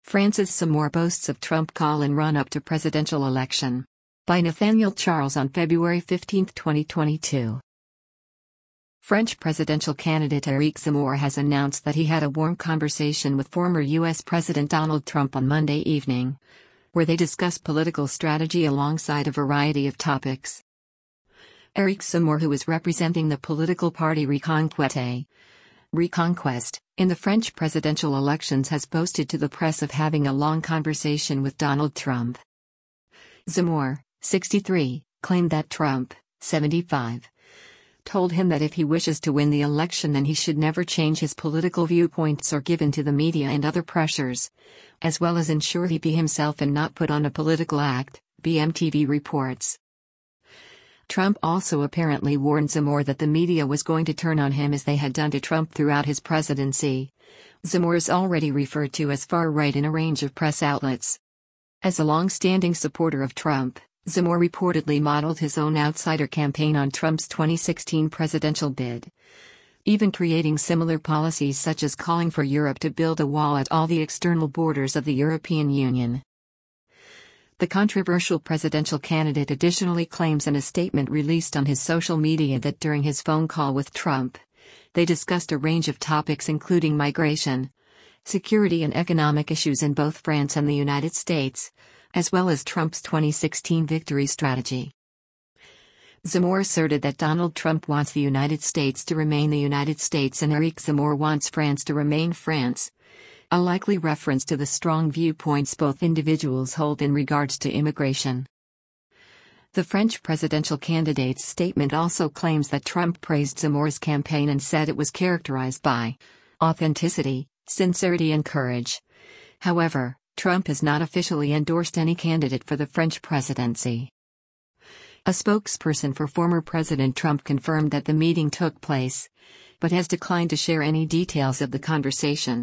France's Zemmour boasts of Trump call in run-up to presidential election. By Nathaniel Charles on February 15, 2022. French presidential candidate Éric Zemmour has announced that he had a warm conversation with former U.S. President Donald Trump on Monday evening, where they discussed political strategy alongside a variety of topics. Éric Zemmour, who is representing the political party Reconquest, in the French presidential elections, has boasted to the press of having a long conversation with Donald Trump. Zemmour, 63, claimed that Trump, 75, told him that if he wishes to win the election, then he should never change his political viewpoints or give in to the media and other pressures, as well as ensure he be himself and not put on a political act, BMTV reports. Trump also apparently warned Zemmour that the media was going to turn on him as they had done to Trump throughout his presidency. Zemmour is already referred to as far-right in a range of press outlets. As a long-standing supporter of Trump, Zemmour reportedly modeled his own outsider campaign on Trump's 2016 presidential bid, even creating similar policies such as calling for Europe to build a wall at all the external borders of the European Union. The controversial presidential candidate additionally claims in a statement released on his social media that during his phone call with Trump, they discussed a range of topics including migration, security and economic issues in both France and the United States, as well as Trump's 2016 victory strategy. Zemmour asserted that Donald Trump wants the United States to remain the United States and Éric Zemmour wants France to remain France, a likely reference to the strong viewpoints both individuals hold in regards to immigration. The French presidential candidate's statement also claims that Trump praised Zemmour's campaign and said it was characterized by authenticity, sincerity and courage. However, Trump has not officially endorsed any candidate for the French presidency. A spokesperson for former President Trump confirmed that the meeting took place, but has declined to share any details of the conversation.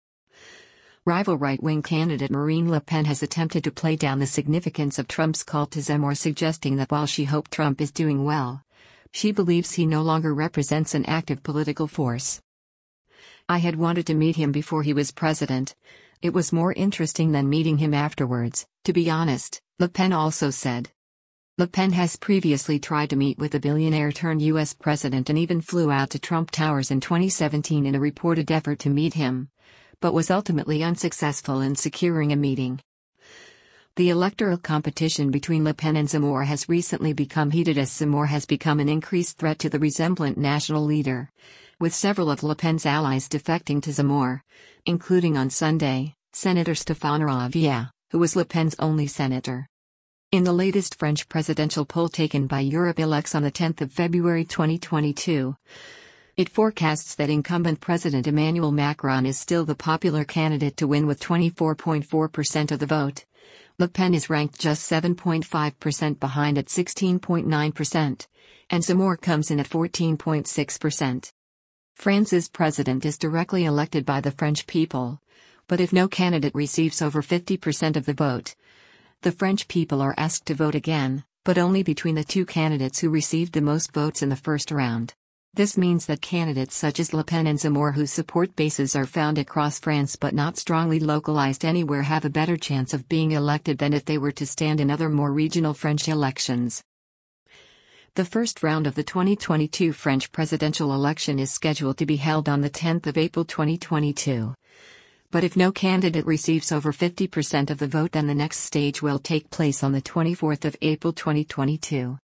Rival right-wing candidate Marine Le Pen has attempted to play down the significance of Trump's call to Zemmour, suggesting that while she hoped Trump is doing well, she believes he no longer represents an active political force. "I had wanted to meet him before he was president. It was more interesting than meeting him afterwards, to be honest," Le Pen also said. Le Pen has previously tried to meet with the billionaire-turned-U.S. president and even flew out to Trump Towers in 2017 in a reported effort to meet him, but was ultimately unsuccessful in securing a meeting. The electoral competition between Le Pen and Zemmour has recently become heated as Zemmour has become an increased threat to the resemblant national leader, with several of Le Pen's allies defecting to Zemmour, including on Sunday, Senator Stéphane Ravier, who was Le Pen's only senator. In the latest French presidential poll taken by Europelex on the 10th of February 2022, it forecasts that incumbent President Emmanuel Macron is still the popular candidate to win with 24.4% of the vote. Le Pen is ranked just 7.5% behind at 16.9%, and Zemmour comes in at 14.6%. France's president is directly elected by the French people, but if no candidate receives over 50% of the vote, the French people are asked to vote again, but only between the two candidates who received the most votes in the first round. This means that candidates such as Le Pen and Zemmour, whose support bases are found across France but not strongly localized anywhere, have a better chance of being elected than if they were to stand in other more regional French elections. The first round of the 2022 French presidential election is scheduled to be held on the 10th of April 2022. But if no candidate receives over 50% of the vote, then the next stage will take place on the 24th of April 2022.